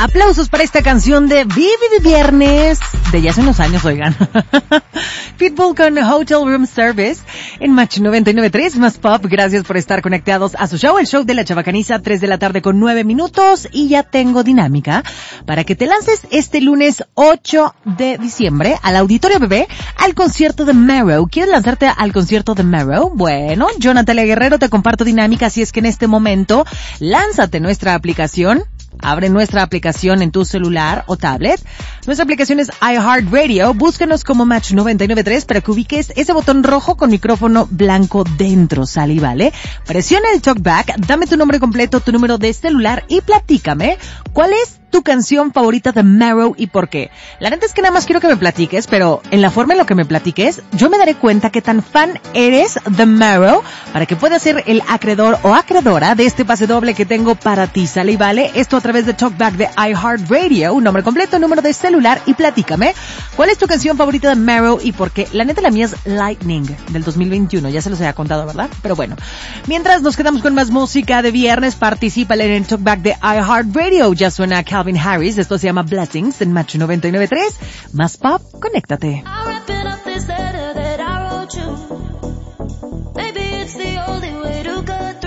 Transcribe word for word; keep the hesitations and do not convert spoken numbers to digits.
Aplausos para esta canción de Vivi de Viernes, de ya hace unos años, oigan. Pitbull con Hotel Room Service en Match noventa y nueve punto tres, más pop. Gracias por estar conectados a su show, el show de la Chabacaniza, tres de la tarde con nueve minutos. Y ya tengo dinámica para que te lances este lunes ocho de diciembre al Auditorio Bebé al concierto de Marrow. ¿Quieres lanzarte al concierto de Marrow? Bueno, yo, Natalia Guerrero, te comparto dinámica, así es que en este momento lánzate nuestra aplicación. Abre nuestra aplicación en tu celular o tablet. Nuestra aplicación es iHeartRadio. Búscanos como Match noventa y nueve punto tres para que ubiques ese botón rojo con micrófono blanco dentro, ¿sale y vale? Presiona el talkback, dame tu nombre completo, tu número de celular y platícame cuál es tu canción favorita de Marrow y por qué. La neta es que nada más quiero que me platiques, pero en la forma en lo que me platiques, yo me daré cuenta qué tan fan eres de Marrow para que puedas ser el acreedor o acreedora de este pase doble que tengo para ti, ¿sale y vale? Esto a través de Talkback de iHeartRadio, un nombre completo, número de celular y platícame cuál es tu canción favorita de Marrow y por qué. La neta la mía es Lightning del dos mil veintiuno, ya se los había contado, ¿verdad? Pero bueno, mientras nos quedamos con más música de viernes, particípale en el Talkback de iHeartRadio. Ya suena Calvin Harris, esto se llama Blessings en Match noventa y nueve punto tres, más pop, conéctate. I'll wrap it up this letter that I wrote you.